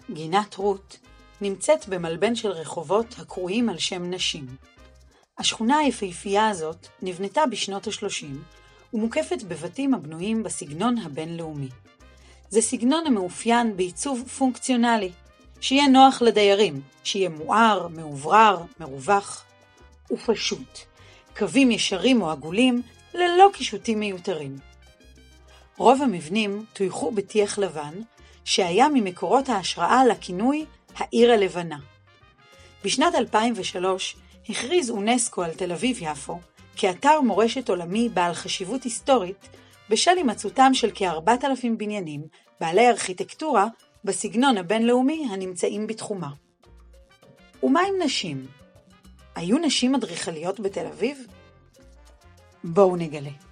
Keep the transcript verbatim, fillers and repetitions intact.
גינת רות נמצאת במלבן של רחובות הקרויים על שם נשים. השכונה היפהפייה הזאת נבנתה בשנות ה-שלושים ומוקפת בבתים הבנויים בסגנון הבינלאומי. זה סגנון המאופיין בעיצוב פונקציונלי, שיהיה נוח לדיירים, שיהיה מואר, מאוברר, מרווח ופשוט. קווים ישרים או עגולים ללא קישוטים מיותרים. רוב המבנים תויכו בתיך לבן, שהיה ממקורות ההשראה לכינוי העיר הלבנה. בשנת אלפיים ושלוש הכריז אונסקו על תל אביב-יפו כאתר מורשת עולמי בעל חשיבות היסטורית, בשל הימצאותם של כ-ארבעת אלפים בניינים בעלי ארכיטקטורה בסגנון הבינלאומי הנמצאים בתחומה. ומה עם נשים? היו נשים אדריכליות בתל אביב? בואו נגלה.